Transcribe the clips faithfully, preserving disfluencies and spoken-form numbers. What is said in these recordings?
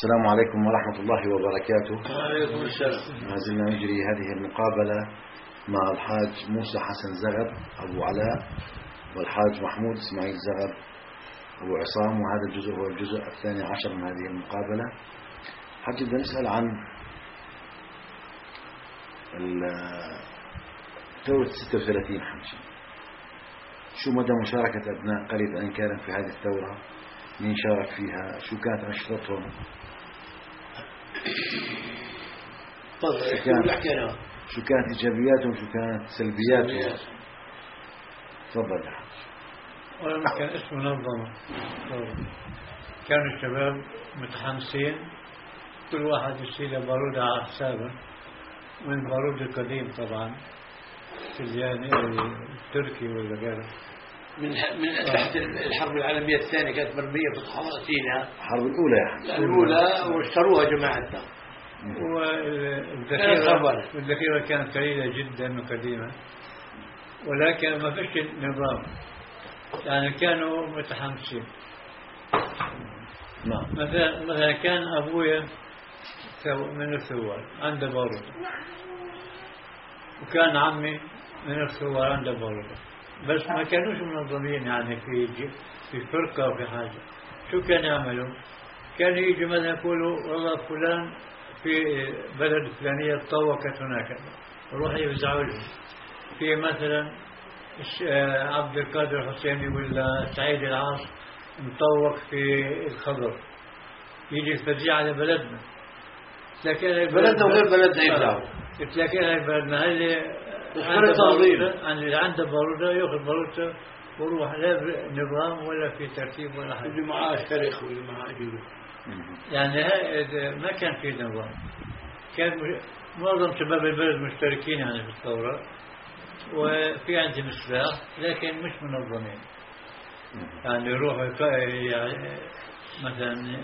السلام عليكم ورحمة الله وبركاته. وعليكم السلام. ما زلنا نجري هذه المقابلة مع الحاج موسى حسن زغب أبو علاء والحاج محمود إسماعيل زغب أبو عصام، وهذا الجزء هو الجزء الثاني عشر من هذه المقابلة. حاج بدنا نسأل عن ثورة ستة وثلاثين. حاج، شو مدى مشاركة أبناء قرية عين كرم في هذه الثورة؟ مين شارك فيها؟ شو كانت أنشطتهم؟ تفضل. شو كانت إيجابياتهم شو كانت سلبياتهم؟ تفضل يا حاج. ولا كان اسمه منظمة، كانوا الشباب متحمسين، كل واحد يشيل بارود على حسابه، من البارود القديم طبعا السرياني التركي ولا غيره، من من أسلحة الحرب العالمية الثانية كانت مرمية في صحراء سيناء. الحرب الأولى يعني الأولى واشتروها جماعتنا. والذخيرة والذخيرة كانت قليلة جدا وقديمة، ولكن ما فيش نظام، يعني كانوا متحمسين. نعم. مثلا مثلا كان أبويا من الثوار عنده بارود، وكان عمي من الثوار عنده بارود، بس ما كانوش منظمين يعني في في فرقة وفي حاجة. شو كانوا يعملوا؟ كانوا يجوا مثلا يقولوا والله فلان في بلد فلانية تطوقت هناك، وروح يوزعوا لهم. في مثلا عبد القادر الحسيني ولا سعيد العاص مطوق في الخضر، يجي الفزيعة على بلدنا، تلاقينا بلدنا وغير بلدنا يبدعوا، تلاقينا بلدنا اللي اللي عنده بارودة يأخذ بارودته وروح، لا نظام ولا في ترتيب ولا حاجة. اللي معاه تاريخ واللي معاه جيوب، يعني ما كان في نظام. كان معظم شباب البلد مشتركين يعني في الثورة، وفي عندهم سلاح لكن مش منظمين. يعني يروحوا يعني مثلا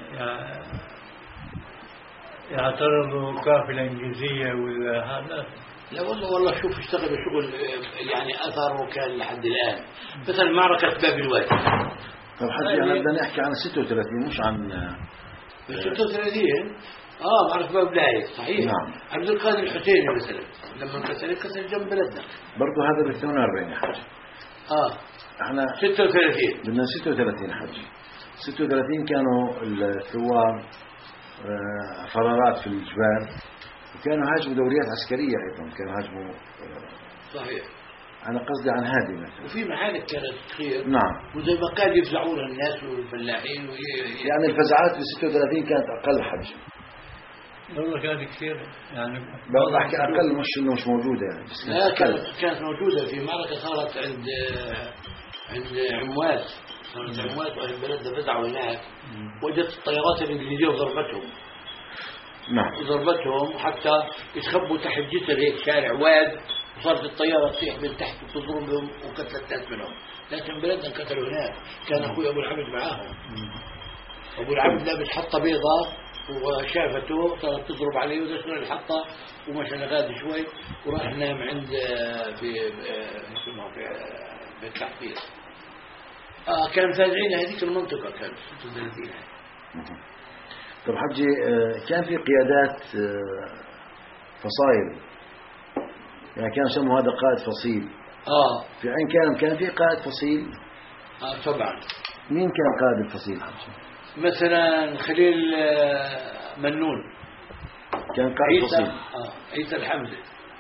يعترضوا قافلة إنجليزية ولا هذا. لا والله والله شوف اشتغلوا شغل يعني أثره كان لحد الآن. مثلا معركة باب الوادي. طب حاجة أنا بدنا نحكي عن ستة وثلاثين مش عن ستة وثلاثين. آه معركة باب الوادي صحيح. نعم. عبد القادر الحسيني مثلا لما انكسر انكسر جنب بلدنا. برضو هذا بال ثمانية وأربعين يا حاج. آه. احنا ستة وثلاثين. بدنا ستة وثلاثين حاج. ستة وثلاثين كانوا الثوار فرارات في الجبال، وكانوا هاجموا دوريات عسكرية أيضا، كانوا هاجموا. صحيح. أنا قصدي عن هذه مثلا. وفي معارك كانت خير. نعم. وزي ما كان يفزعون الناس والفلاحين وي... يعني الفزعات في ستة وثلاثين كانت أقل حج. والله كانت كثير يعني. بقول أحكي أقل، مش إنه مش موجودة يعني. بس لا كانت كانت موجودة. في معركة صارت عند عند عموات، صارت عموات وأهل البلد فزعوا هناك، وجدت الطيارات الإنجليزية وضربتهم. نعم. وضربتهم حتى يتخبوا تحت جسر هيك شارع واد، وصارت الطيارة تطيح من تحت وتضربهم وقتلت ناس منهم، لكن بلدنا انقتلوا هناك. كان أخوي أبو العبد معاهم. أبو العبد لابس حطة بيضاء وشافته صارت تضرب عليه ودشنا الحطة ومشى غادي شوي وراح نام عند في اسمه في بيت الحفيظ. آه كان فازعين هذيك المنطقة كان ستة وثلاثين. طب حجي كان في قيادات فصائل، يعني كان يسموا هذا قائد فصيل. اه في عين كرم كان في قائد فصيل. اه طبعا. مين كان قائد الفصيل حجي؟ مثلا خليل منون كان قائد فصيل. اه عيسى الحمزة.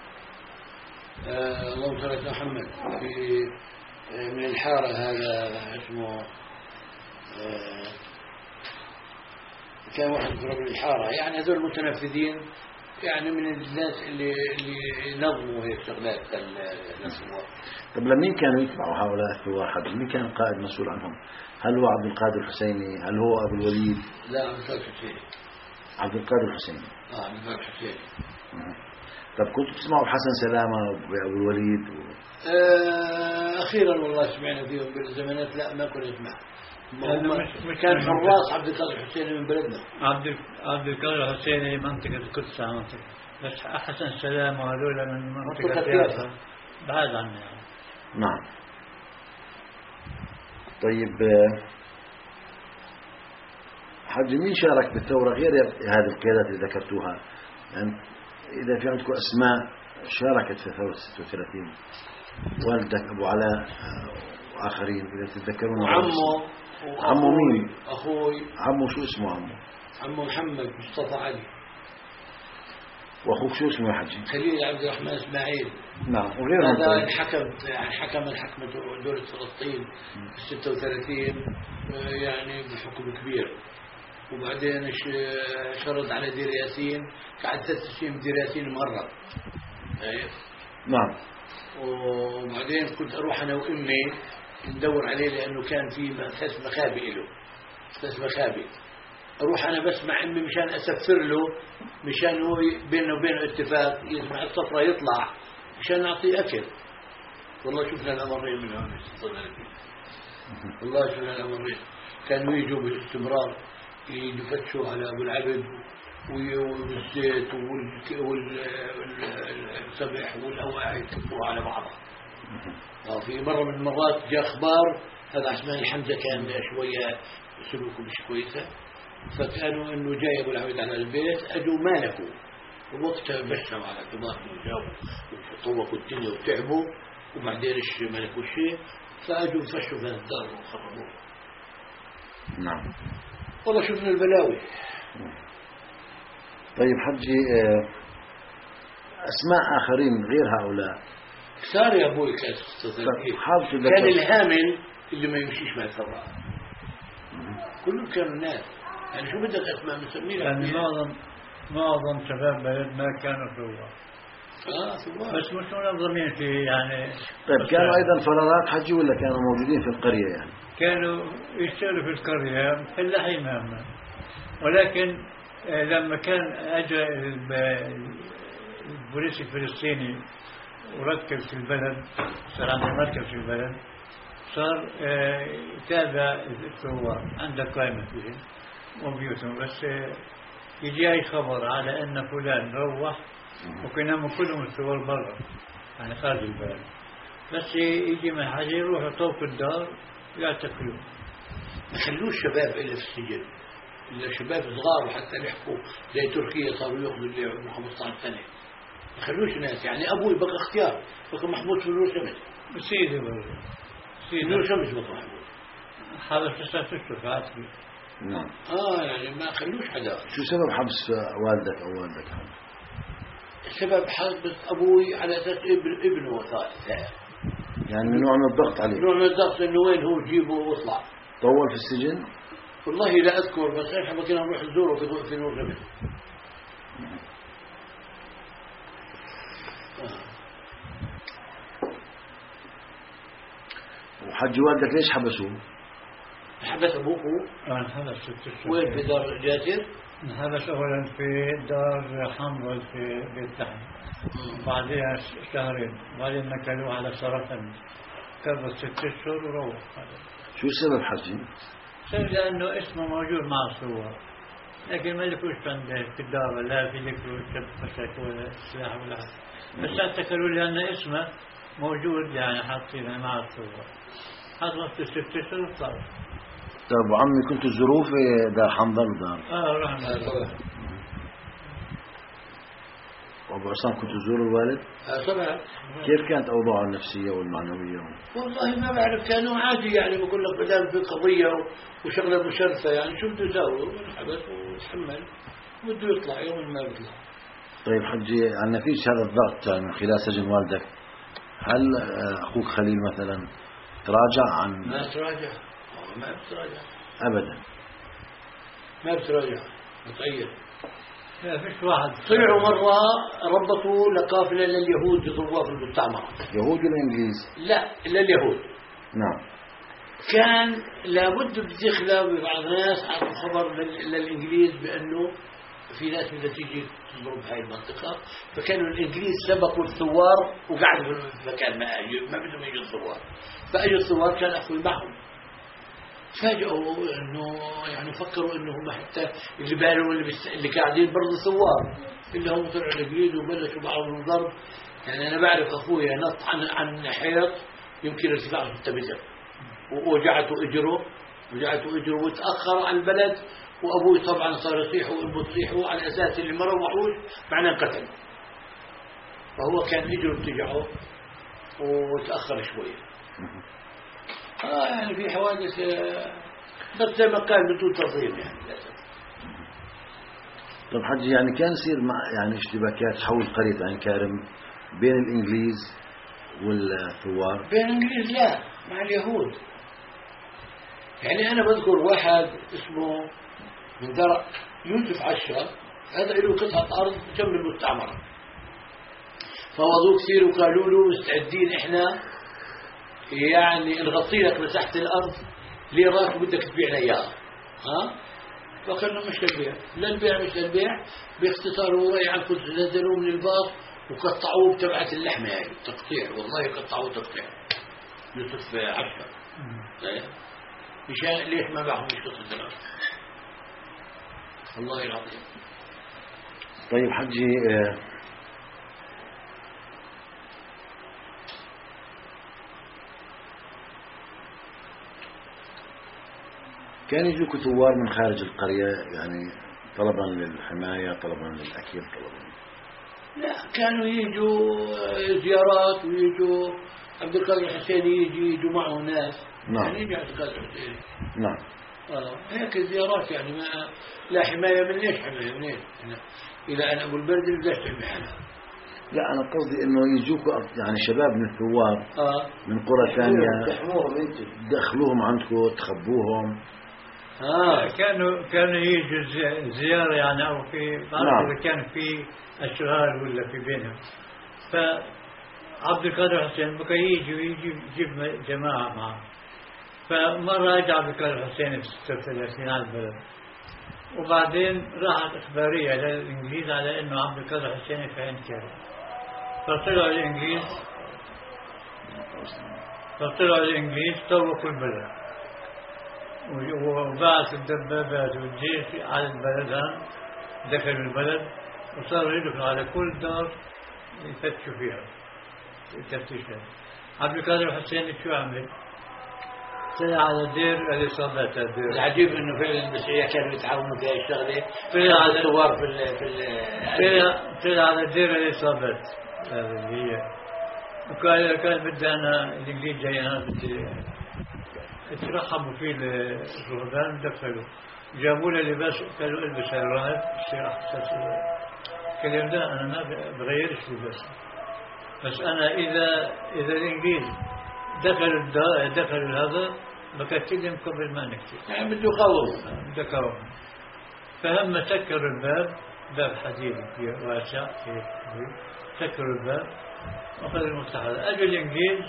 آه اللهم صل على محمد. في من الحارة هذا اسمه آه كان واحد من رجل الحارة، يعني هذول المتنفذين يعني من الناس اللي اللي نظموا هيك شغلات الناس. طب لمين كانوا يتبعوا هؤلاء الثوار حجي؟ مين كان القائد مسؤول عنهم؟ هل هو عبد القادر الحسيني؟ هل هو أبو الوليد؟ لا عبد القادر الحسيني. عبد القادر الحسيني. اه عبد القادر الحسيني. طب كنتوا تسمعوا بحسن سلامة وأبو الوليد؟ و... آه أخيرا والله سمعنا فيهم بالزمانات. لا ما كنا نسمع. مش كان حراس عبد القادر الحسيني من بلدنا. عبد عبد القادر الحسيني منطقة القدس منطقة، بس حسن سلامة وهذول من منطقة يافا بعد عنا يعني. نعم. طيب حج مين شارك بالثورة غير هذه القيادات اللي ذكرتوها؟ يعني إذا في عندكم أسماء شاركت في ثورة ستة وثلاثين، والدك أبو علاء وآخرين إذا تتذكرون. عمه عمه مين؟ أخوي. عمه شو اسمه عمه؟ عمه محمد مصطفى علي. وأخوك شو اسمه يا حجي؟ خليل عبد الرحمن إسماعيل. نعم. وغيرهم. هذا حكم يعني حكم الحكمة دولة فلسطين في ستة وثلاثين يعني بحكم كبير. وبعدين شرد على دير ياسين، قعد ثلاث سنين بدير ياسين مرة. نعم. وبعدين كنت أروح أنا وأمي ندور عليه لأنه كان في ثلاث مخابئ له، ثلاث مخابئ. أروح أنا بس مع أمي مشان أسفر له، مشان هو بينه وبينه اتفاق يسمع الصفرة يطلع مشان نعطيه أكل. والله شفنا الأمرين من هون، والله شفنا الأمرين. كانوا يجوا باستمرار يفتشوا على أبو العبد والزيت والسبح والأواعي يكبوا على بعضها. في مرة من المرات جاء أخبار هذا عثمان الحمزة كان شوية سلوكه مش كويسة، فكانوا إنه جاي أبو العبد على البيت أجوا مالكوا، ووقتها بشروا على اعتبار إنه جاوا وطوقوا الدنيا وتعبوا وبعدين إيش مالكوا شيء، فأجوا فشوا في الدار وخربوه. نعم. والله شفنا البلاوي. طيب حجي أسماء آخرين غير هؤلاء كثار يا أبوي. كان كان الهامل اللي ما يمشيش مع الثراء كلهم كانوا الناس. يعني شو بدك أسماء مسميها؟ يعني معظم معظم شباب بلد ما كانوا ثوار. آه ثوار بس مش منظمين في يعني. طيب كانوا أيضا فرارات حجي ولا كانوا موجودين في القرية يعني؟ كانوا يشتغلوا في القرية فلاحين مهما، ولكن لما كان أجى البوليس الفلسطيني وركز في البلد، صار عنده مركز في البلد، صار يتابع الثوار، عنده قائمة فيهم وبيوتهم. بس يجي أي خبر على أن فلان روح، وكنا كلهم الثوار برا يعني خارج البلد، بس يجي من حاجة يروحوا طوق الدار يعتقلوا. ما خلوش شباب إلا في السجن، إلا شباب صغار وحتى لحقوا زي تركيا صاروا يأخذوا اللي عمره خمسة عشر سنة. ما خلوش ناس. يعني أبوي بقى اختيار، بقى محمود في نور شمس. سيدي برضه سيدي نور شمس بقى محمود. حبس تسعة أشهر في عتبي. نعم. آه يعني ما خلوش حدا. شو سبب حبس والدك أو والدك؟ السبب حبس أبوي على أساس ابن ابنه ثالث. يعني من نوع من الضغط عليه. نوع من الضغط إنه وين هو جيبه واطلع. طول في السجن؟ والله لا أذكر، بس إحنا كنا نروح نزوره في في نور شمس. وحج والدك ليش حبسوه؟ حبس أبوه. انحبس ست أشهر. وين في دار جاسر؟ انحبس أولا في دار حمراء في بيت لحم، بعدها شهرين، بعدين نقلوه على سرطان، كبر ست أشهر وروح. شو السبب حجي؟ سبب لأنه اسمه موجود مع الصور، لكن ما لكوش في الدار، لا في لكوش شبكة ولا سلاح ولا حاجة، بس اعتقلوا لأن اسمه موجود يعني حاطينه مع الصور. حضرت ست أشهر وطلعوا. طيب وعمي كنتوا تزوروه في دار حنظل دار؟ اه رحنا طبعا. وابو عصام كنتوا تزوروا الوالد؟ آه طبعا. كيف كانت اوضاعه النفسيه والمعنويه؟ والله ما بعرف، كانوا عادي يعني، بقول لك بدل في قضيه وشغله مشرفه يعني شو بده يساوي؟ انحبس وتحمل بده يطلع يوم ما بيطلع. طيب حجي عن نتيجه هذا الضغط من خلال سجن والدك، هل اخوك خليل مثلا تراجع عن؟ ما تراجع، ما بتراجع ابدا. ما بتراجع متغير. لا فيش واحد. طلعوا مرة ربطوا لقافلة لليهود يضربوها في المستعمرة. يهود ولا انجليز؟ لا لليهود. نعم. كان لابد بدخله ببعض الناس عطوا خبر للإنجليز بأنه في ناس بدها تيجي تضرب هاي المنطقة، فكانوا الإنجليز سبقوا الثوار وقعدوا في المكان ما ما بدهم يجوا الثوار، فأجوا الثوار كان أخوي معهم. فاجئوا انه يعني فكروا انه هم حتى اللي بالوا اللي, اللي قاعدين برضه ثوار، اللي هم طلعوا الجديد وبلشوا بعضهم ضرب. يعني انا بعرف اخويا نط عن عن حيط يمكن ارتفاعه ستة متر، ووجعته اجره وجعته اجره وتاخر عن البلد وأبوي طبعا صار يصيح وأمه تصيح على أساس اللي ما روحوش معناه انقتل. فهو كان يجري اتجاهه وتأخر شوية. آه يعني في حوادث بس زي ما قال بدون تنظيم يعني للأسف. طب حجي يعني كان يصير مع يعني اشتباكات حول قرية عين كارم بين الإنجليز والثوار؟ بين الإنجليز لا، مع اليهود. يعني أنا بذكر واحد اسمه من درع يوسف عشرة، هذا له قطعة أرض جنب المستعمرة، فوضوه كثير وقالوا له مستعدين إحنا يعني نغطي لك مساحة الأرض ليرات وبدك تبيعنا إياها. ها؟ فقالنا مش للبيع، لا البيع مش للبيع، باختصار ورأي عنكم نزلوه من الباص وقطعوه بتبعة اللحمة يعني تقطيع، والله قطعوه تقطيع. يوسف عشرة مشان ليش ما باعهم مش قصة الأرض؟ والله العظيم. طيب حجي كان يجوك ثوار من خارج القرية يعني طلبا للحماية، طلبا للأكل، طلبا؟ لا، كانوا يجوا زيارات ويجوا عبد القادر الحسيني يجي يجوا معه ناس. نعم. يعني يجي عبد القادر الحسيني. نعم. آه هيك زيارات يعني ما لا حماية من ليش حماية منين؟ إذا أنا أبو البرد بديش تحمي حالها. لا أنا قصدي إنه يجوك يعني شباب من الثوار آه. من قرى ثانية تحموهم أنتم، دخلوهم عندكم تخبوهم. آه. كانوا كانوا يجوا زيارة يعني أو في نعم. إذا كان في أشغال ولا في بينهم، فعبد القادر حسين بقى يجي ويجي يجيب جماعة معه. فمرة أجى عبد القادر حسين في ستة وثلاثين على البلد، وبعدين راحت إخبارية للإنجليز على إنه عبد القادر حسين في عين كارم. فطلعوا الإنجليز فطلعوا الإنجليز طوقوا البلد وبعث الدبابات والجيش على البلد، دخلوا البلد وصاروا يدخلوا على كل دار يفتشوا فيها تفتيشات. عبد القادر الحسيني شو عمل؟ طلع على دير الإصابات. الدير العجيب إنه فعلا المسيحية كانوا يتعاونوا في الشغلة. طلع على الثوار في ال في ال طلع على دير الإصابات هذه اللي هي، وقال قال بدي أنا الإنجليز جاي أنا بدي اترحبوا فيه الرهبان دخلوا جابوا له لباس قالوا البس الراهب الشيخ حساس. قال لا أنا ما بغيرش لباسي، بس أنا إذا إذا الإنجليز دخلوا دخلوا هذا بكتلهم قبل ما نكتب يعني بده يقاوم بده يقاوم. فهم سكروا الباب، باب حديد واسع سكروا الباب وأخذوا المفتاح. أجوا الإنجليز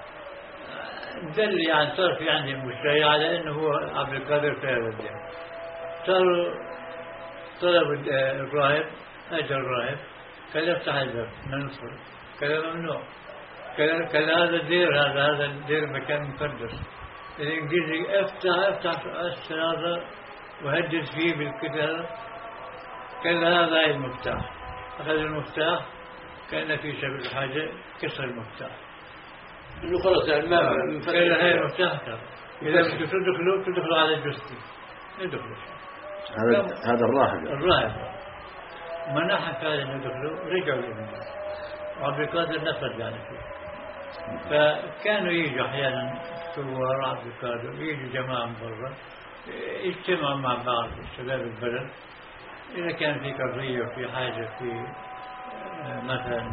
دل يعني صار في عندهم مشكلة على أنه هو عبد القادر في هذا الدين. صاروا طلبوا الراهب، أجى الراهب قال افتح الباب ندخل، قال ممنوع، قال هذا الدير هذا هذا الدير مكان مقدس. الإنجليزي افتح افتح هذا وهدد فيه بالكتاب، قال هذا المفتاح. أخذ المفتاح كان في سبيل الحاجة كسر المفتاح. إنه خلاص يعني ما قال هاي المفتاح إذا بدكم تدخلوا تدخلوا على جثتي ندخلوا. هذا هذا الراهب الراهب منحك هذا إنه يدخلوا رجعوا للإنجليز وعبد القادر نفذ يعني فيه. فكانوا يجوا أحيانا ثوار عبد القادر، يجوا جماعة من برا يجتمعوا مع بعض شباب البلد إذا كان في قضية وفي حاجة في مثلا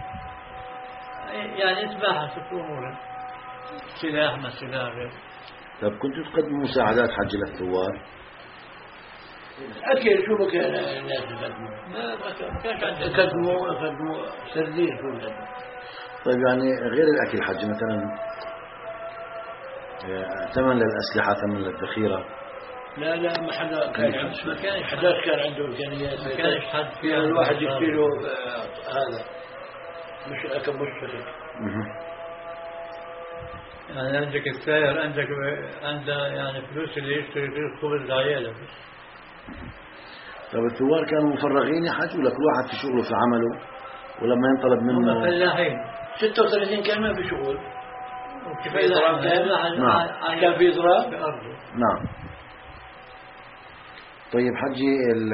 يعني إتباحة في أمور سلاح ما سلاح غير. طيب كنتوا تقدموا مساعدات حج للثوار؟ أكيد شو ما كان الناس يقدموا ما كانش يقدموا يقدموا سردين شو يقدموا. طيب يعني غير الأكل حج مثلا ثمن للأسلحة، ثمن للذخيرة؟ لا لا ما حدا كان عنده، ما كان حدا كان عنده إمكانيات، ما كانش حد فيها الواحد يشتري هذا مش أكل مشترك. يعني عندك السائر عندك عنده يعني فلوس اللي يشتري فيه الخبز لعياله. طيب الثوار كانوا مفرغين يا حج ولا كل واحد في شغله في عمله ولما ينطلب منه؟ هم فلاحين. ستة وثلاثين كان ما في شغل. وكيف إضراب كان؟ نعم. كان في إضراب؟ بأرضه. نعم. طيب حجي ال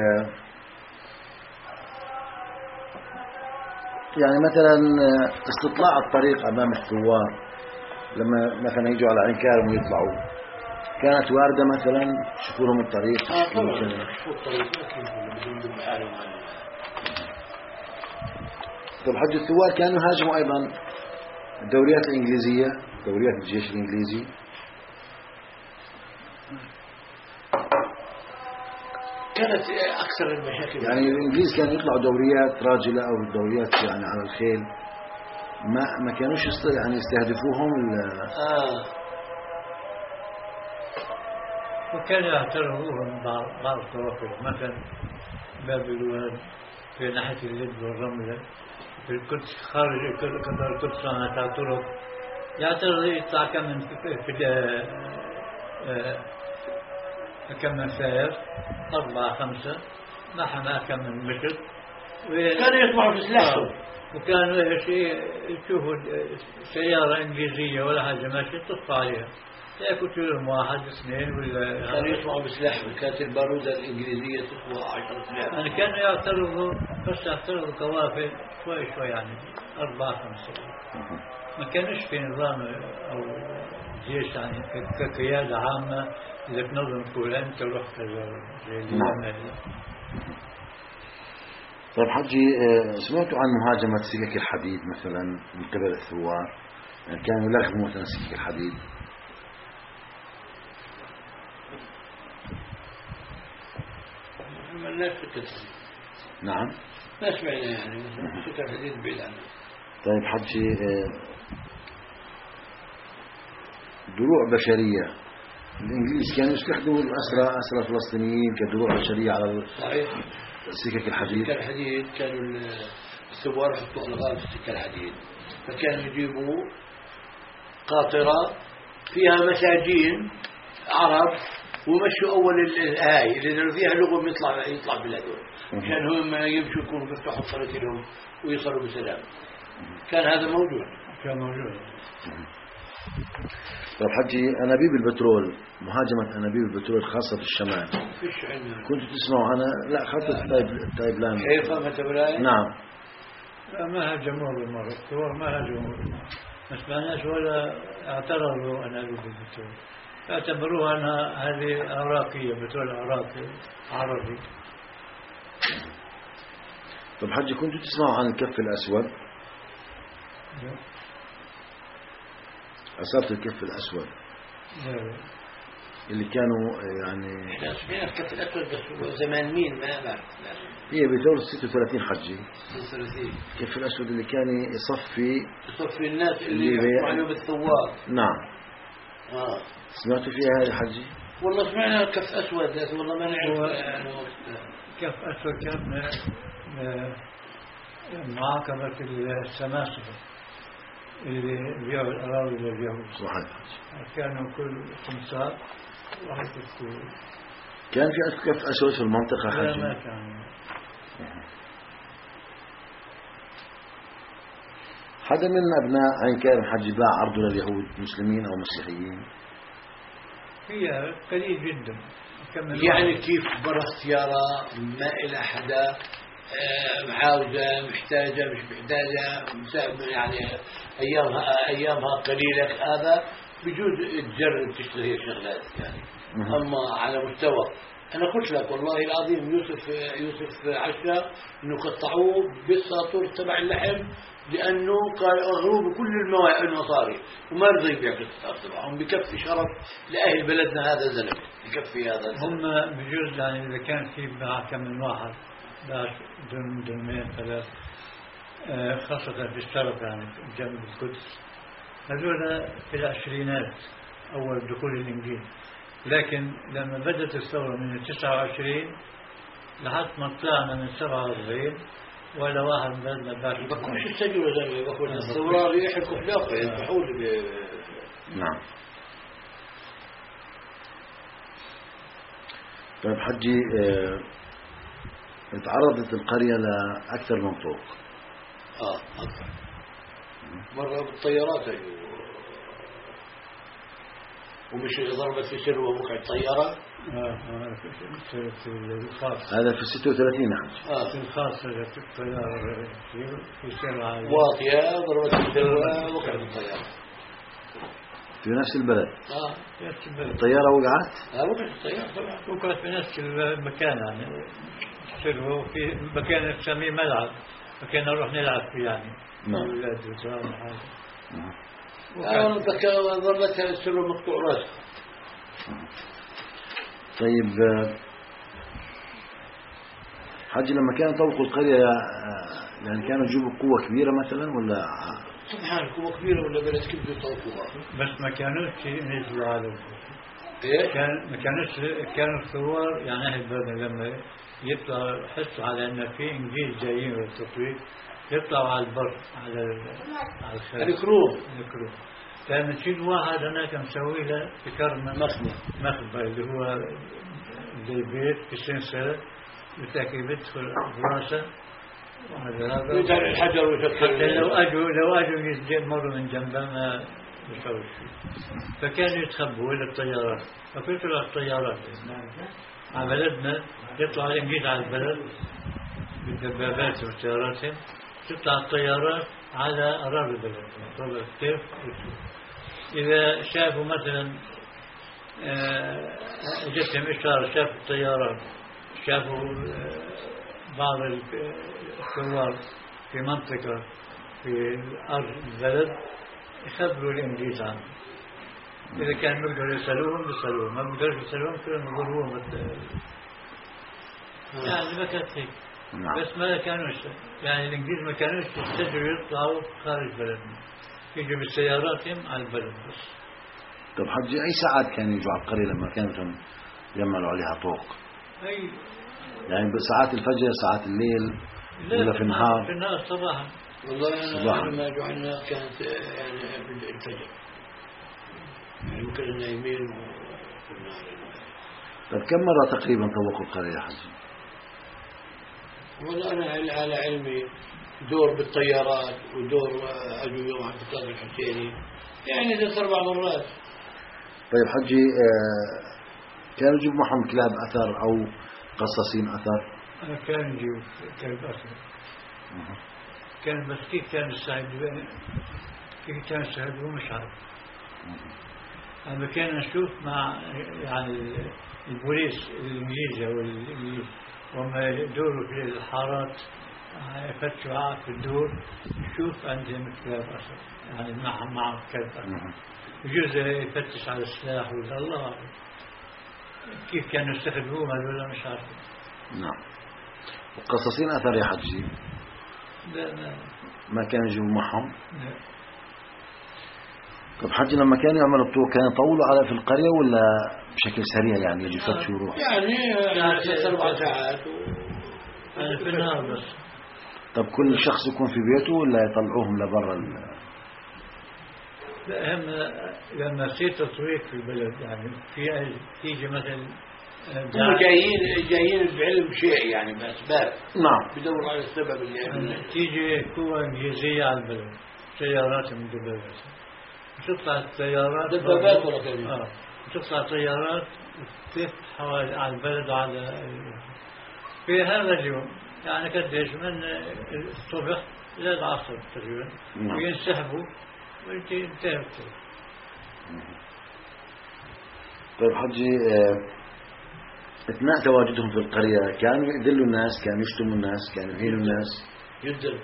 يعني مثلا استطلاع الطريق أمام الثوار لما مثلا يجوا على عين كارم ويطلعوا، كانت واردة مثلا شوفوا لهم الطريق؟ اه طبعا شوفوا الطريق لكن بدون دم حالهم عنه. طيب حج الثوار كانوا هاجموا أيضا الدوريات الإنجليزية، دوريات الجيش الإنجليزي. كانت أكثر المشاكل يعني الإنجليز كانوا يطلعوا دوريات راجلة أو دوريات يعني على الخيل، ما ما كانوش يعني يستهدفوهم آه. وكانوا يعترضوهم بعض بعض الطرق، مثلا باب الواد في ناحية اللد والرملة، في القدس خارج قطر القدس على طرق يعترض يطلع كم من في كم من سائر أربعة خمسة نحن كم من متر، كانوا يطلعوا في سلاحهم، وكانوا ايش يشوفوا سيارة إنجليزية ولا حاجة ماشية تطفى عليها، يقتلوا لهم واحد اثنين ولا. كانوا يطلعوا بسلاحهم، كانت البارودة الإنجليزية تقوى عشرة سلاح. يعني كانوا يعترضوا بس يعترضوا قوافل شوي شوي يعني أربعة خمسة، ما كانش في نظام أو جيش يعني كقيادة عامة إذا تنظم تقول أنت روح كذا زي اللي يعمل. طيب حجي سمعتوا عن مهاجمة سكك الحديد مثلا من قبل الثوار؟ يعني كانوا يلغموا مثلا سكك الحديد. ما لناش سكة الحديد. نعم. ما سمعنا يعني سكة الحديد بعيد عنه. طيب حجي دروع بشرية، الإنجليز كانوا يستخدموا الأسرى أسرى فلسطينيين كدروع بشرية على صحيح. سكك الحديد. سكة الحديد كانوا الثوار يحطوا ألغام في سكة الحديد، فكانوا يجيبوا قاطرة فيها مساجين عرب ومشوا أول الهاي اللي فيها لغم يطلع يطلع بلادهم، عشان هم يمشوا يكونوا بيفتحوا الطريق لهم ويصلوا بسلام. كان هذا موجود. كان موجود. طيب حجي أنابيب البترول، مهاجمة أنابيب البترول خاصة في الشمال، فيش عندنا. كنتوا تسمعوا عنها؟ لا خطة تايب لاند. كيف ما تبلاي؟ نعم. ما هاجموا بالمرة، الثوار ما هاجموا، ما سمعناش ولا اعترضوا أنابيب البترول، اعتبروها أنها هذه عراقية، بترول عراقي عربي. طيب حجي كنتوا تسمعوا عن الكف الأسود؟ عصابة الكف الأسود اللي كانوا يعني احنا سمعنا الكف الأسود بس زمان مين ما بعرف. هي بثورة ستة وثلاثين حجي. ستة وثلاثين. الكف الأسود اللي كان يصفي يصفي الناس اللي يحكموا عليهم بالثوار. نعم. آه. سمعتوا فيها هذه حجي؟ والله سمعنا كف أسود لكن والله ما نعرف يعني كف أسود كان معاقبة السماسرة اللي بيعوا الأراضي لليهود. صحيح. كانوا كل خمسات واحد يكون. كان في كف أسود في المنطقة حجي؟ لا ما كان. حدا من أبناء عين كارم حجي باع عرضه لليهود مسلمين أو مسيحيين؟ هي قليل جدا. يعني كيف برا السيارة ما إلى حدا معاوزة محتاجة مش محتاجة يعني أيامها أيامها قليلة، هذا بجوز تجرب تشتري الشغلات يعني. أما على مستوى أنا قلت لك والله العظيم يوسف يوسف عشا إنه قطعوه بالساطور تبع اللحم لأنه قال أغلوه بكل المصاري وما رضي يبيع بالساطور تبعهم، بكفي شرف لأهل بلدنا هذا زلمة، بكفي هذا الزلمة. هم بجوز يعني إذا كان في باع كم من واحد باع دون دونين ثلاث خاصة في الشرق يعني جنب القدس، هذول في العشرينات أول دخول الإنجيل، لكن لما بدأت الثورة من التسعة وعشرين لحد ما طلعنا من سبعة وأربعين ولا واحد بدنا باش بكونش السجل زي ما بقول الثورة يحكوا حلاقة يذبحوا لي. نعم. طيب حجي اه تعرضت القرية لأكثر من طوق. اه أكثر مرة بالطيارات أيوه، ومش ضربت في سلوى وقعت طيارة في الخاص. هذا في ستة وثلاثين حج. آه. في الخاص في الطيارة في سرعة واطية ضربت السروة وقعت الطيارة في نفس البلد. اه نفس البلد. الطيارة وقعت؟ اه وقعت الطيارة طبعا. وقعت في نفس المكان يعني سروا في مكان نسميه ملعب مكان نروح نلعب فيه يعني. نعم. أولاد وزارة حاجة. آه بكى ضربتها السروة مقطوع راسها. طيب حج لما كانوا يطوقوا القرية يعني كانوا يجيبوا قوة كبيرة مثلا ولا؟ سبحان قوة كبيرة ولا بلد كيف يطوقوها؟ بس ما كانوش ينزلوا على ايه؟ كان ما كانوش كانوا الثوار يعني أهل البلد لما يطلعوا يحسوا على أن في إنجيل جايين والتطوير يطلعوا على البر على على الخير. الكروب. الكروب. كان نشيل واحد هناك مسوي له في كرمة مخبة. مخبة اللي هو زي بيت في سنسلة بتاكي بيدخل براسه وهذا يجعل الحجر ويفكر. لو أجوا لو أجوا يمروا من جنبه ما يسوي شيء. فكانوا يتخبوا إلى الطيارات فكنتوا الطيارات على بلدنا يطلع الإنجيل على البلد بالدبابات وسياراتهم تطلع الطيارات على أراضي البلد طبعا كيف إذا شافوا مثلا جتهم إشارة شافوا الطيارات شافوا بعض الثوار في منطقة في أرض البلد يخبروا الإنجليز عنه. إذا كانوا يقدروا يسألوهم يسألوهم ما يقدروا يسألوهم كلهم يقولوهم يعني ما كانت هيك. بس ما كانوش يعني الإنجليز ما كانوش يستجروا يطلعوا خارج بلدنا يجوا بسياراتهم على البلد بس. طب حجي أي ساعات كانوا يجوا على القرية لما كانوا يعملوا عليها طوق؟ أي يعني بساعات الفجر ساعات الليل ولا في النهار؟ في النهار صباحا. والله أنا صباحا. لما جعلنا كانت يعني الفجر يعني ممكن نايمين وفي النهار. طب كم مرة تقريبا طوقوا القرية يا حجي؟ والله أنا على علمي دور بالطيارات ودور أجوا يوم عبد القادر الحسيني يعني ثلاث أربع مرات. طيب حجي آه كانوا يجيبوا معهم كلاب أثر أو قصاصين أثر؟ أنا كان يجيب كلب أثر. كان بس كيف كان السعيد كيف كان السعيد مش عارف. أنا كان أشوف مع يعني البوليس الإنجليزي والإنجليز وما يدوروا في الحارات يفتشوا في الدور يشوف عندهم كلاب أثر يعني معهم معهم كلب أثر يجوز يفتش على السلاح ولا الله كيف كانوا يستخدموه ولا مش عارف. نعم. وقصاصين أثر يا حجي؟ لا لا ما كانوا يجيبوا معهم؟ لا. طب حجي لما كانوا يعملوا الطوق كانوا يطولوا على في القرية ولا بشكل سريع يعني يجي يفتشوا ويروح؟ يعني ثلاث أربع ساعات أنا في النهار بس. طب كل شخص يكون في بيته ولا يطلعوهم لبرا ال... لا هم لما يصير تطويق في البلد يعني في تيجي مثلا هم جايين جايين بعلم شيء يعني بأسباب. نعم. بدوروا على السبب اللي تيجي قوة إنجليزية على البلد سيارات من دبابات تطلع الطيارات دبابات ولا كلمة آه تطلع طيارات تلف حوالي على البلد وعلى في هذا اليوم يعني قديش من الصبح إلى العصر تقريبا وينسحبوا وينتهوا. طيب حجي اثناء تواجدهم في القرية كانوا يذلوا الناس كانوا يشتموا الناس كانوا يهينوا الناس جدا.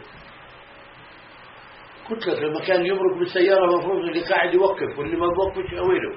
قلت لك لما كان يمرق بالسيارة المفروض اللي قاعد يوقف واللي ما بوقفش أويله.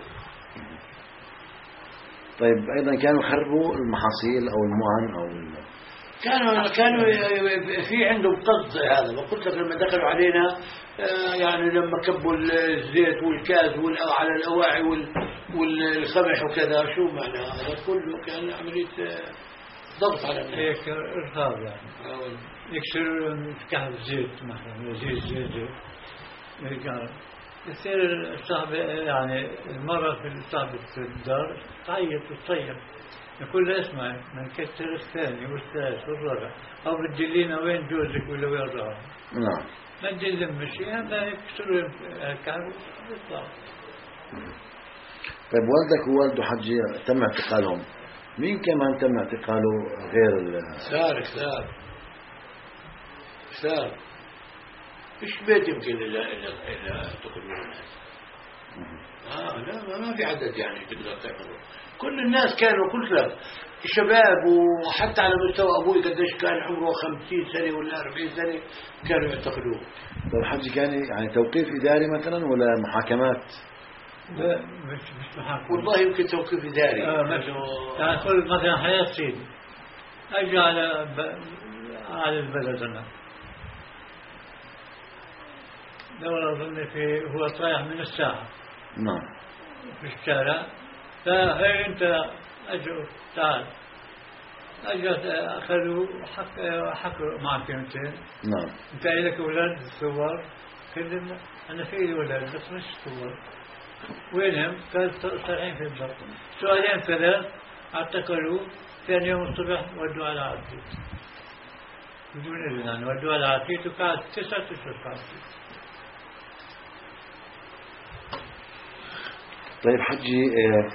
طيب أيضا كانوا يخربوا المحاصيل أو المؤن أو ال... كانوا كانوا في عندهم قصد هذا. وقلت لك لما دخلوا علينا يعني لما كبوا الزيت والكاز على الأواعي والخمح وكذا شو معنى هذا كله كان عملية ضغط على الناس. هيك إرهاب يعني يكسروا كهف زيت مثلا زيت زيت زيت يصير صاحب يعني المرة في صاحبة الدار تعيط وتصيح يقول له اسمع من كسر الثاني والثالث والرابع أو بتدلينا وين جوزك ولا وين راح. نعم. ما تدلم مشي ما يكسروا الكهف ويطلعوا. طيب والدك ووالده حجي تم اعتقالهم مين كمان تم اعتقاله غير ال سار سار سار مش بيت يمكن إلا إلا إلا تقولون الناس. آه لا ما في عدد يعني تقدر تعمله. كل الناس كانوا كلهم شباب، وحتى على مستوى أبوي قديش كان عمره خمسين سنة ولا أربعين سنة كانوا يعتقلوه. طب الحج كان يعني توقيف إداري مثلا ولا محاكمات؟ لا مش مش محاكمة. والله يمكن توقيف إداري. آه مش يعني كل مثلا حياة سيدي أجى على ب... على البلد أنا دولة أظن في هو طايح من الساحة نعم في الشارع، فهي أنت أجوا تعال أجت أخذوا حق حكوا معك كلمتين. نعم. أنت لك أولاد ثوار؟ كلمنا أنا في لي أولاد بس مش ثوار. وينهم؟ قال صالحين في البر. سؤالين ثلاث اعتقلوا، ثاني يوم الصبح ودوا على عرفيت بدون إذن، يعني ودوا على عرفيت وقعد تسعة أشهر في عرفيت. طيب حجي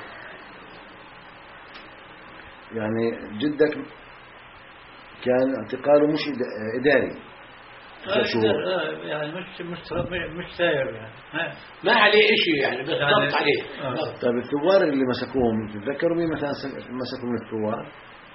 يعني جدك كان اعتقاله مش إداري آه يعني مش مش مش ساير يعني ما, ما عليه شيء يعني بس يعني ضبط عليه. آه. طيب الثوار اللي مسكوهم تتذكروا مين مثلا مسكوا من الثوار؟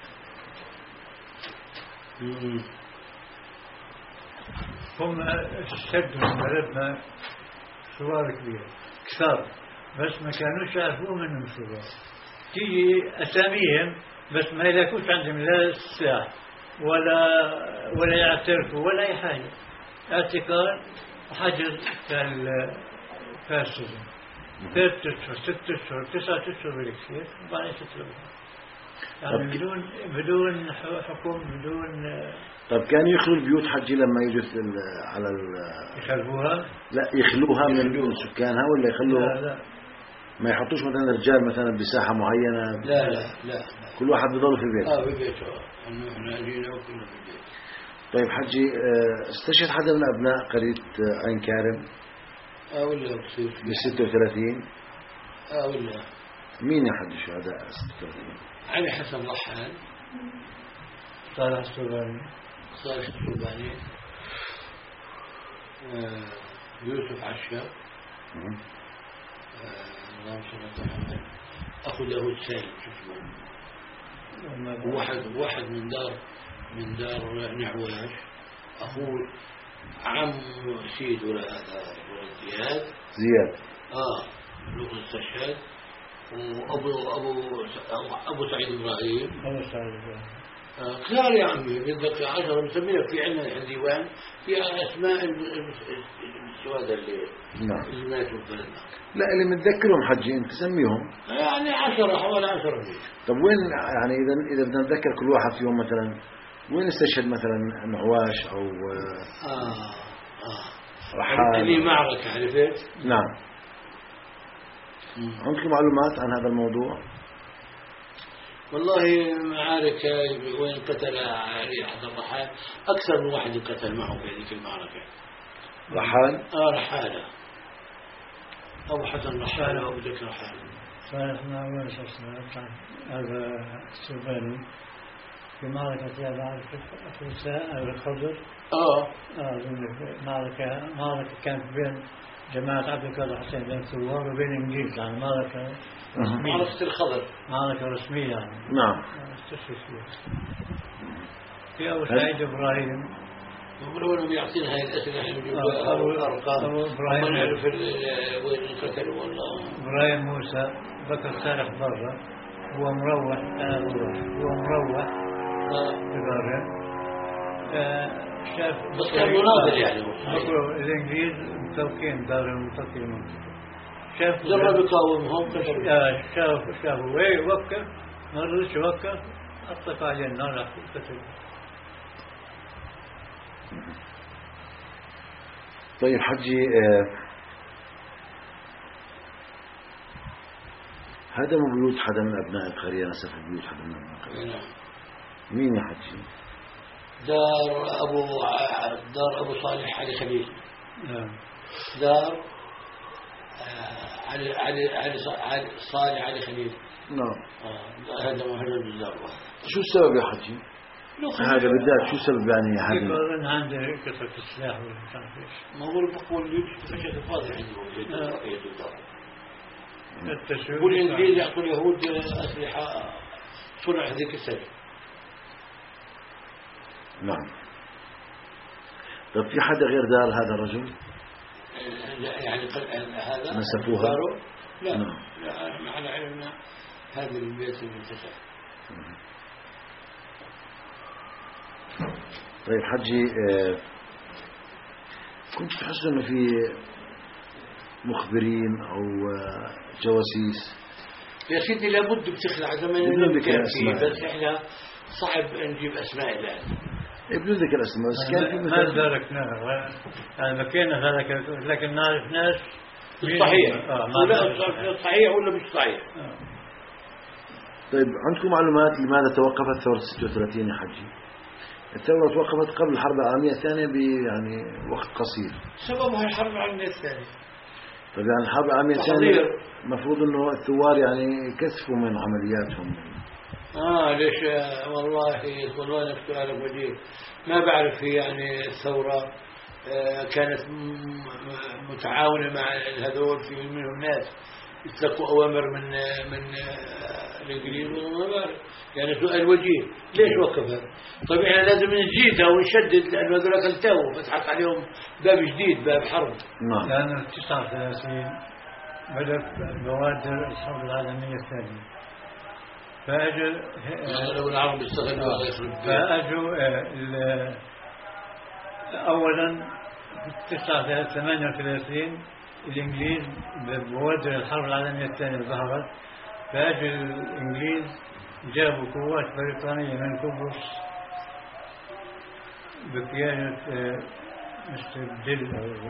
هم شدوا من بلدنا ثوار كبيرة كثار، بس ما كانوش يعرفوا منهم ثوار. تيجي أساميهم بس ما يلاقوش عندهم لا السلاح ولا ولا يعترفوا ولا أي حاجة. اعتقال وحجز كالفاسد ثلاث أشهر ست أشهر تسعة أشهر بالكثير وبعدين تطلبوا يعني بدون بدون حكم بدون. طب كانوا يخلوا البيوت حجي لما يجوا على ال يخلوها؟ لا يخلوها من دون سكانها ولا يخلوها؟ لا لا ما يحطوش مثلا رجال مثلا بساحة معينة؟ لا لا لا كل واحد بيضل في البيت. اه في بيته احنا جينا وكلنا في البيت. طيب حجي استشهد حدا من أبناء قرية عين كارم؟ اه ولا بصير بال ستة وثلاثين؟ اه ولا مين يا حجي شهداء ستة وثلاثين؟ علي حسن رحال، صالح السوباني، صالح السوباني، آه يوسف عشاب، اللهم صل على محمد، أخو داود سالم شو اسمه، واحد واحد من دار من دار نعواش، أخوه عم سيد ولا هذا ولا زياد زياد آه لغة استشهاد، وأبو أبو أبو سعيد إبراهيم أبو سعيد إبراهيم آه كثار يا عمي بدك عشرة مسميها في عندنا ديوان فيها أسماء الشهداء اللي نعم اللي ماتوا في بلدنا. لا اللي متذكرهم حجي انت سميهم يعني عشرة حوالي عشرة مية. طب وين يعني اذا اذا بدنا نتذكر كل واحد فيهم مثلا وين استشهد مثلا نعواش او اه اه رحال اللي معركة عرفت؟ نعم. عندكم معلومات عن هذا الموضوع؟ والله معارك وين قتل علي أحد الرحال أكثر من واحد قتل معه في هذه المعركة. رحال؟ آه رحالة أبو حسن رحالة أو ذاك رحالة. صالح نعواش هذا السوباني في معركة لا بعرف الفرساء أو الخضر. آه آه معركة معركة كانت بين جماعة عبد القادر حسين بين الثوار وبين الإنجليز، يعني معركة رسمية. معركة الخضر معركة رسمية يعني. نعم. استشهد فيها. في أبو سعيد إبراهيم. يقولون بيعطينا هاي الأسئلة احنا بنجيب أبو أرقام. أبو إبراهيم. ما نعرف وين القتل والله. إبراهيم موسى بكر صالح برا هو مروح أنا بروح هو مروح ببرا آه شاف بس كان مناضل يعني. بكرة الإنجليز متوكين دار المتوكين المنطقة. شاف جرب يقاومهم كشف. آه شاف شافوا وين وقف ما رضيش يوقف أطلق عليه النار راح قتل. طيب حجي آه هدموا بيوت حدا من أبناء القرية نسف بيوت حدا من أبناء القرية. مين يا حجي؟ دار أبو دار أبو صالح علي خليل. نعم. دار علي علي علي علي صالح علي خليل نعم. آه هذا ما هذا بالله. شو السبب يا حجي؟ هذا بالذات شو السبب يعني هذا؟ يقولون عنده كثرة السلاح ولا مش عارف ايش. ما هو بقول لي فشل فاضي عندهم. التسويق. والإنجليز يعطوا اليهود أسلحة صنع هذيك السنة. نعم. طيب في حدا غير دار هذا الرجل؟ يعني هذا نسفوها؟ لا نعم. لا ما على علمنا هذا البيت المنتشر. طيب حجي آه كنت تحس انه في مخبرين او آه جواسيس؟ يا سيدي لابد بتخلع زمان بدون ذكر اسماء، بس احنا صعب نجيب اسماء الان. بدون ذكر اسماء، بس كان في ما دركناها يعني مكينا هذا، لكن نعرف ناس صحيح. آه لا صحيح ولا مش صحيح. آه. طيب عندكم معلومات لماذا توقفت ثورة ستة وثلاثين يا حجي؟ الثورة توقفت قبل الحرب العالمية الثانية يعني وقت قصير. سببها الحرب العالمية الثانية. طيب يعني الحرب العالمية الثانية المفروض انه الثوار يعني كثفوا من عملياتهم. اه ليش والله والله نفس سؤالك وجيه. ما بعرف يعني الثورة كانت متعاونة مع هذول، في منهم ناس يتلقوا أوامر من من الإنجليز وما بعرف. يعني سؤال وجيه ليش وقفت؟ طيب احنا لازم نزيدها ونشدد لأنه هذول كلتوا فتحت عليهم باب جديد، باب حرب. نعم. لأن تسعة وثلاثين بدأت بوادر الحرب العالمية الثانية، فأجوا العرب استغلوا فأجوا أولا في ثمانية وثلاثين الإنجليز بوادر الحرب العالمية الثانية ظهرت، فأجوا الإنجليز جابوا قوات بريطانية من قبرص بقيادة مستر ديل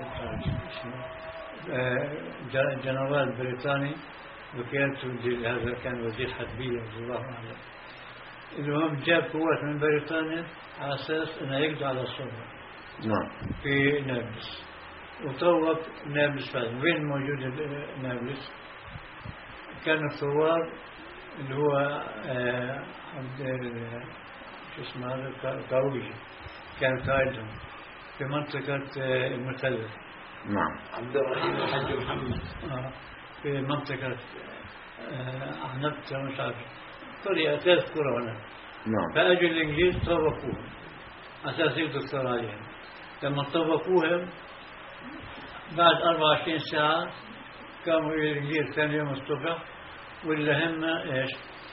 أو جنرال بريطاني بقيادته ديل، هذا كان وزير حربية رضي الله عنه. المهم جاب قوات من بريطانيا على أساس أنه يقضي على الثورة. نعم. في نابلس، وطوق نابلس فعلا. وين موجود نابلس؟ كان الثوار اللي هو عبد شو اسمه هذا قاويجي كان قائدهم في منطقة المثلث. نعم. عبد الرحيم الحاج محمد. آه في منطقة عنبت مش عارف قرية ثلاث قرى هنا. نعم. فأجوا الإنجليز طوقوهم أساس يقضوا الثورة عليهم. لما طوقوهم بعد أربعة وعشرين ساعة قاموا الإنجليز ثاني يوم الصبح ولا هم إيش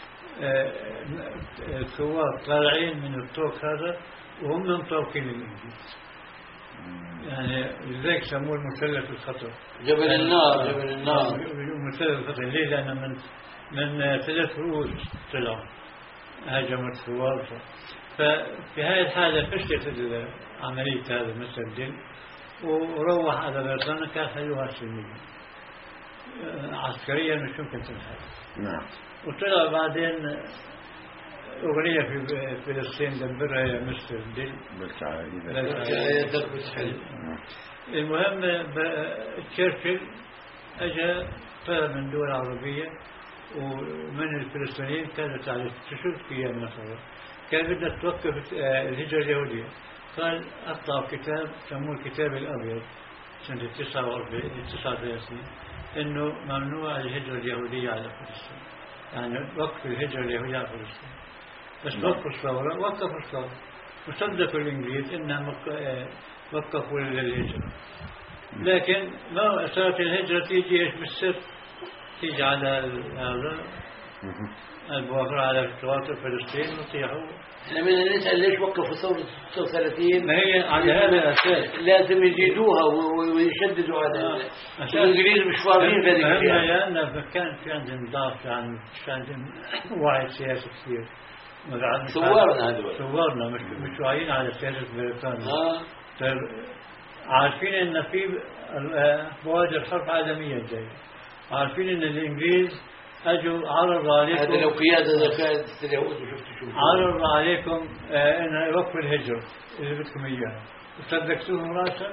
الثوار طالعين من الطوق هذا وهم مطوقين الإنجليز. يعني لذلك سموه المثلث الخطر. جبل النار. جبل النار. مثلث الخطر. ليه؟ لأن من من ثلاث رؤوس طلعوا هاجموا الثوار. ففي هذه الحالة فشلت عملية هذا المسجل وروح على بريطانيا كان حلوها سلميا. عسكريا مش ممكن تنحل. نعم. وطلع بعدين أغنية في فلسطين دبرها يا مستر ديل بالكعاية دربس حلو. المهم تشرشل أجا طلب من دول عربية ومن الفلسطينيين كانت على تشوف فيها مثلا كان بدها توقف الهجرة اليهودية. قال أطلع كتاب سموه الكتاب الأبيض سنة تسعة وثلاثين إنه ممنوع الهجرة اليهودية على فلسطين، يعني وقف الهجرة اليهودية على فلسطين. بس وقفوا الثورة وقفوا الثورة وصدقوا الإنجليز إنهم وقفوا الهجرة، لكن ما صارت الهجرة تيجي إيش بالسر تيجي على هذا البوافر على شواطئ فلسطين وطيحوا. احنا بدنا نسأل ليش وقفوا ثورة ستة وثلاثين؟ ما هي على هذا الأساس لازم يزيدوها ويشددوا على الإنجليز مش فاضيين في هذه الأشياء. لأن كان في عندهم ضعف، يعني مش عندهم وعي سياسي كثير. ثورنا هذول ثورنا مش مش واعيين على سياسة بريطانيا. آه. طيب عارفين إن في بوادر حرب عالمية جاية، عارفين إن الإنجليز أجوا عرضوا عليكم هذا لو قيادة كانت اليهود وشفت شو عرضوا عليكم آه إن يوقفوا الهجرة اللي بدكم إياها وصدقتوهم راسا.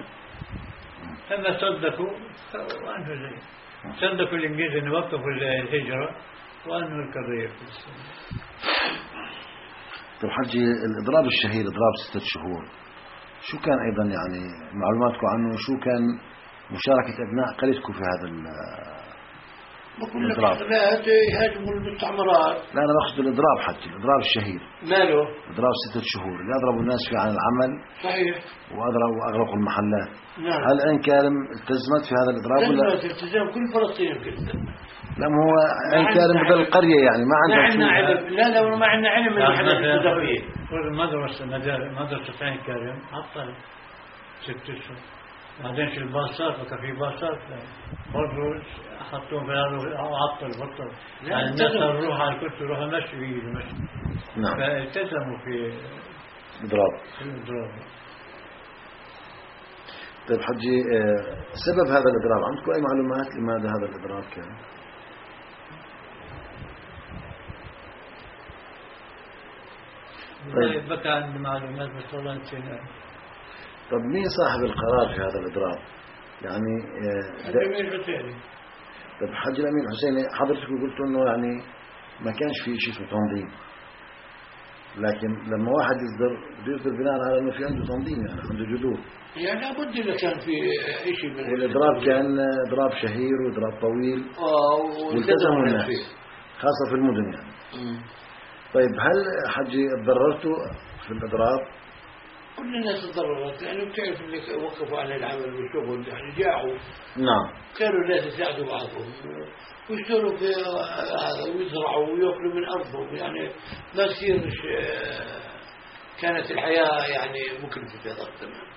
هم صدقوا وأنتوا زي صدقوا الإنجليز إن وقفوا الهجرة وأنه القضية فلسطين. طيب حجي الإضراب الشهير إضراب ستة شهور شو كان أيضا يعني معلوماتكم عنه؟ شو كان مشاركة أبناء قريتكم في هذا الإضراب؟ لا يهاجموا المستعمرات. لا أنا بقصد الإضراب حجي الإضراب الشهير ماله؟ إضراب ستة شهور اللي أضربوا الناس فيه عن العمل. صحيح. وأضربوا وأغلقوا المحلات. نعم. هل عين كارم التزمت في هذا الإضراب ولا؟ التزام كل فلسطين كده. لا ما هو عين كارم بدل القرية يعني ما عندنا ما عندنا علم. لا لا ما عندنا علم من يعني الحدث التدريب. المدرسة مدرسة عين كارم عطل ست أشهر. بعدين في الباصات وكان في باصات برضه حطوهم في هذا عطل بطل. يعني الناس تروح على الكتب يروحوا مشي ويجوا مشي. نعم. فالتزموا في إضراب. في الإضراب. طيب حجي سبب هذا الإضراب عندكم أي معلومات لماذا هذا الإضراب كان؟ طيب بقى عندي معلومات بس والله نسينا. طب مين صاحب القرار في هذا الإضراب؟ يعني الأمين حسيني. طب حج الأمين حسيني حضرتك قلت إنه يعني ما كانش في شيء اسمه تنظيم، لكن لما واحد يصدر بده يصدر بناء على إنه في عنده تنظيم يعني عنده جذور. يعني لابد إذا كان في شيء من والإضراب كان إضراب شهير وإضراب طويل. آه والتزموا الناس خاصة في المدن يعني. مم. طيب هل حجي تضررتوا في الإضراب؟ كل الناس تضررت لأنه بتعرف اللي وقفوا عن العمل والشغل يعني جاعوا. نعم. كانوا الناس يساعدوا بعضهم ويشتغلوا في هذا ويزرعوا ويأكلوا من أرضهم يعني ما يصير كانت الحياة يعني مكلفة في هذا الزمان.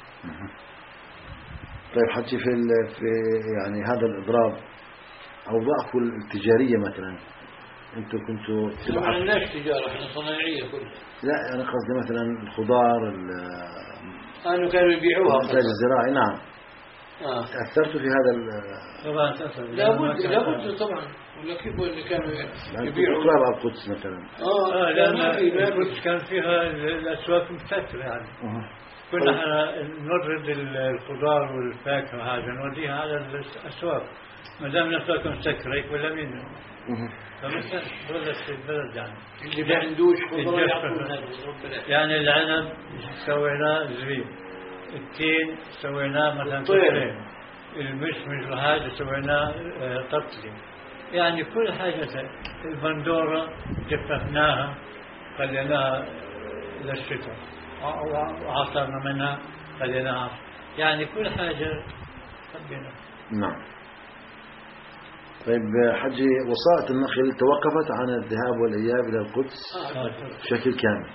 طيب حجي في في يعني هذا الإضراب أوضاعكم التجارية مثلا أنتوا كنتوا ما عندناش تجارة احنا صناعية كلها. لا أنا قصدي مثلا الخضار كانوا كانوا يبيعوها الإنتاج الزراعي. نعم. آه. تأثرتوا في هذا طبعا تأثر. لابد لابد طبعا ولا كيف اللي كانوا يبيعوا تقرأ القدس مثلا. آه لأن القدس كان فيها الأسواق مكتثرة يعني. أه. كنا احنا نورد الخضار والفاكهة هذا نوديها على الأسواق ما دام الأسواق مسكرة يكون ولا مين. فمثلا دولة في البلد يعني اللي ما عندوش خضار يعطونا. يعني العنب سويناه زبيب، التين سويناه مثلا طير، المشمش وهذا سويناه طبلي، يعني كل حاجة. البندورة جففناها خليناها للشتاء وعصرنا منها خليناها، يعني كل حاجة خلينا. نعم. طيب حجي وسائط النقل توقفت عن الذهاب والإياب إلى القدس بشكل كامل.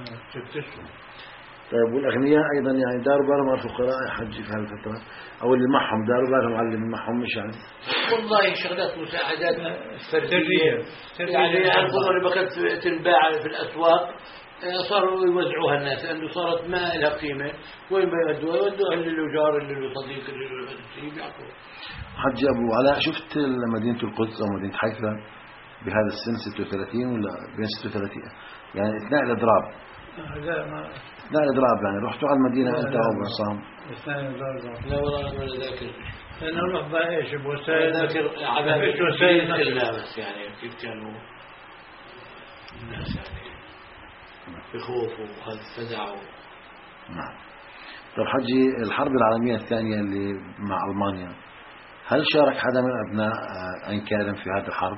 طيب والأغنياء أيضا يعني داروا بالهم على الفقراء يا حجي في هالفترة أو اللي معهم داروا بالهم على اللي معهم مش يعني؟ والله شغلات مساعدات فردية يعني الخضر اللي بقت تنباع في الأسواق صاروا يوزعوها الناس لأنه صارت ما لها قيمة، وين بيودوها؟ يودوها للجار اللي له صديق اللي له شيء بيعطوه. حجي أبو علاء شفت مدينة القدس أو مدينة حيفا بهذا السن ستة وثلاثين ولا بين ستة وثلاثين يعني اثناء الإضراب؟ لا ما اثناء الإضراب يعني رحتوا على المدينة أنت أو عصام؟ اثناء الإضراب لا والله أنا ما ذاكر. أنا أروح بقى إيش بوسائل ذاكر عباد وسائل إلا بس يعني كيف كانوا الناس يعني بخوف وهذا فزع. نعم. طب حجي الحرب العالمية الثانية اللي مع ألمانيا هل شارك حدا من أبناء عين كارم في هذه الحرب؟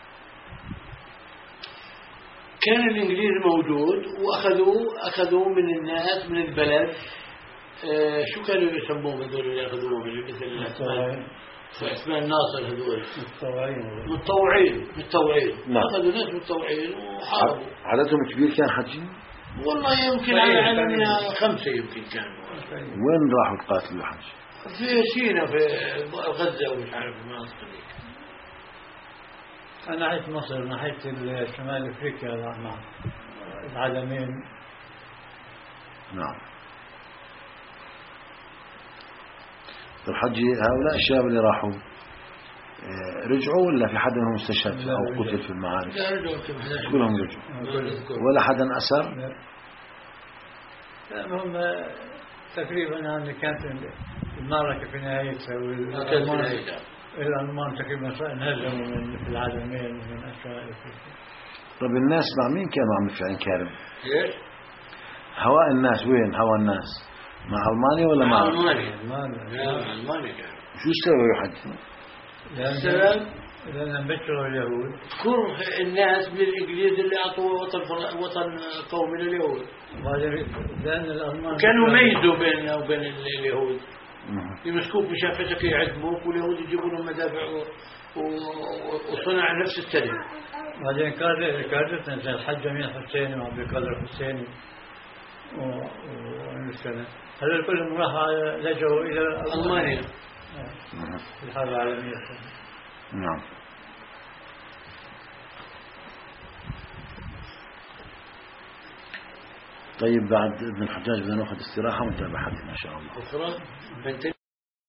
كان الإنجليز موجود وأخذوا أخذوا من الناس من البلد آه شو كانوا يسموهم هذول اللي أخذوهم مثل عثمان ناصر هذول متطوعين متطوعين متطوعين أخذوا ناس متطوعين وحاربوا. عددهم كبير كان حجي؟ والله يمكن على علمنا خمسة يمكن كانوا. وين راحوا تقاتلوا حج؟ في سينا في غزة ومش عارف المناطق دي. أنا ناحية مصر ناحية شمال أفريقيا مع العالمين. نعم. طيب حجي هؤلاء الشباب اللي راحوا رجعوا ولا في حد منهم استشهد أو قتل في المعارك؟ لا رجعوا كلهم رجعوا ولا حدا أسر؟ لا هم تقريبا اللي كانت المعركة في نهايتها الألمان تقريبا انهزموا من في العالمين من أسرائيل. طب الناس مع مين كانوا عم يدفعوا كارم؟ ايش؟ هواء الناس وين هواء الناس؟ مع ألمانيا ولا مع ألمانيا؟ ألمانيا. لا ألمانيا كانوا. شو السبب يا حج؟ السبب لأن بتروا اليهود كره الناس بالإنجليز اللي أعطوا وطن فر- وطن قومي لليهود. لأن الألمان كانوا ميزوا بيننا وبين اليهود، مم. يمسكوك بشافتك يعدموك، واليهود يجيبوا لهم مدافع و... و... وصنع نفس التربية. بعدين كانت كانت زي الحج أمين حسيني وعبد القادر الحسيني ومسكنا هذول كلهم راحوا لجوا إلى ألمانيا. مم. في الحرب العالمية. نعم. طيب بعد ابن الحجاج بدنا ناخذ استراحة ونتابع حديثنا إن شاء الله. أخرى